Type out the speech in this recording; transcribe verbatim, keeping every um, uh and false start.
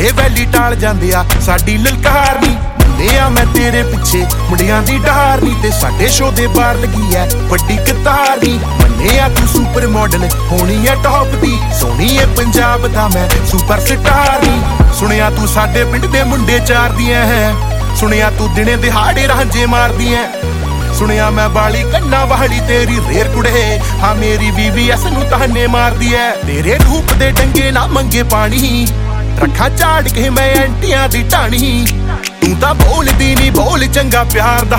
ਵੱਡੇ ਵੈਲੀ ਟਾਲ ਜਾਂਦੇ ਆ ਸਾਡੀ ਲਲਕਾਰ ਨੀ। ਮੰਨਿਆ ਮੈਂ ਤੇਰੇ ਪਿੱਛੇ ਮੁੰਡਿਆਂ ਦੀ ਡਾਰ ਨੀ, ਤੇ ਸਾਡੇ ਸ਼ੋਅ ਦੇ ਬਾਹਰ ਲੱਗੀ ਐ ਵੱਡੀ ਕਤਾਰ ਨੀ। ਮੰਨਿਆ ਤੂੰ ਸੁਪਰ ਮਾਡਲ ਹੋਣੀ ਐ ਟੌਪ ਦੀ, ਸੋਹਣੀ ਐ ਪੰਜਾਬ ਦਾ ਮੈਂ ਸੁਪਰ ਸਟਾਰ ਨੀ। ਸੁਣਿਆ ਤੂੰ ਸਾਡੇ ਪਿੰਡ ਦੇ ਮੁੰਡੇ ਚਾਰਦੀਆਂ ਹੈ, ਸੁਣਿਆ ਤੂੰ ਦਿਨੇ ਦਿਹਾੜੇ ਰਾਂਝੇ ਮਾਰਦੀਆਂ। ਸੁਣਿਆ ਮੈਂ ਬਾਲੀ ਕੰਨਾ ਵਾਲੀ ਤੇਰੀ ਰੇਰ ਕੁੜੇ, ਹਾਂ ਮੇਰੀ ਬੀਬੀ ਐਸ ਨੂੰ ਤਾਨੇ ਮਾਰਦੀ ਐ। ਤੇਰੇ ਰੂਪ ਦੇ ਡੰਗੇ ਨਾ ਮੰਗੇ ਪਾਣੀ, ਰੱਖਾਂ ਝਾੜ ਕੇ ਮੈਂ ਐਂਟੀਆਂ ਦੀ ਢਾਣੀ। ਤੂੰ ਤਾਂ ਬੋਲਦੀ ਨੀ ਬੋਲ ਚੰਗਾ ਪਿਆਰ ਦਾ,